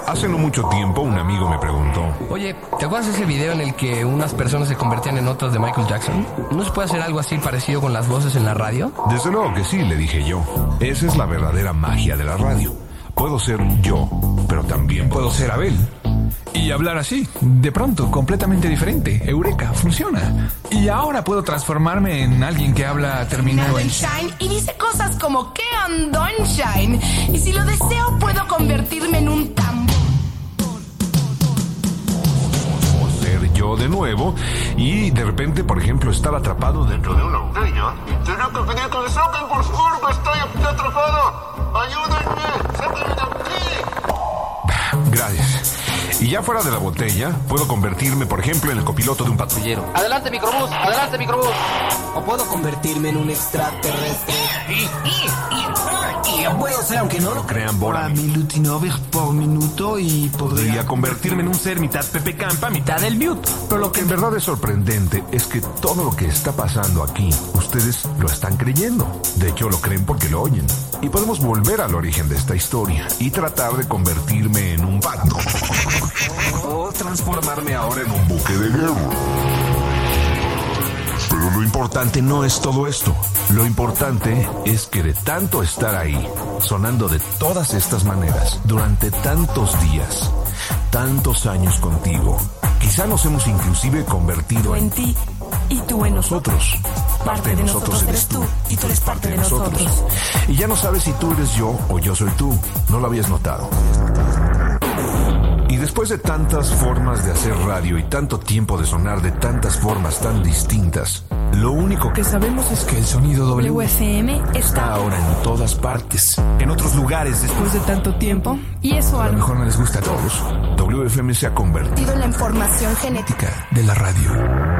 Hace no mucho tiempo un amigo me preguntó: Oye, ¿te acuerdas de ese video en el que unas personas se convertían en otras de Michael Jackson? ¿No se puede hacer algo así parecido con las voces en la radio? Desde luego que sí, le dije yo. Esa es la verdadera magia de la radio. Puedo ser yo, pero también puedo ser Abel. Y hablar así, de pronto, completamente diferente. Eureka, funciona. Y ahora puedo transformarme en alguien que habla terminado en Shine y dice cosas como ¿qué andó en Shine? Y si lo deseo puedo convertirme en un tambor. Ser yo de nuevo y de repente, por ejemplo, estar atrapado dentro de una botella. Tengo que pedir que me saquen, por favor, que estoy aquí atrapado. Ayúdenme, sáquenme de aquí. Gracias. Y ya fuera de la botella, puedo convertirme, por ejemplo, en el copiloto de un patrullero. ¡Adelante, microbús! ¡Adelante, microbús! O puedo convertirme en un extraterrestre. Puedo ser, aunque no lo crean, Bora. 1000 Lutinover por minuto y podría convertirme en un ser mitad Pepe Campa, mitad el Mute. Pero lo que en verdad es sorprendente es que todo lo que está pasando aquí, ustedes lo están creyendo. De hecho, lo creen porque lo oyen. Y podemos volver al origen de esta historia y tratar de convertirme en un pato. O transformarme ahora en un buque de guerra. Pero lo importante no es todo esto. Lo importante es que de tanto estar ahí, sonando de todas estas maneras, durante tantos días, tantos años contigo, quizá nos hemos inclusive convertido en ti y tú en nosotros. Parte de nosotros eres tú y tú eres parte de nosotros. Y ya no sabes si tú eres yo o yo soy tú. No lo habías notado. Y después de tantas formas de hacer radio y tanto tiempo de sonar de tantas formas tan distintas, lo único que sabemos es que el sonido WFM está ahora en todas partes, en otros lugares después de tanto tiempo. Y eso a lo mejor no les gusta a todos. WFM se ha convertido en la información genética de la radio.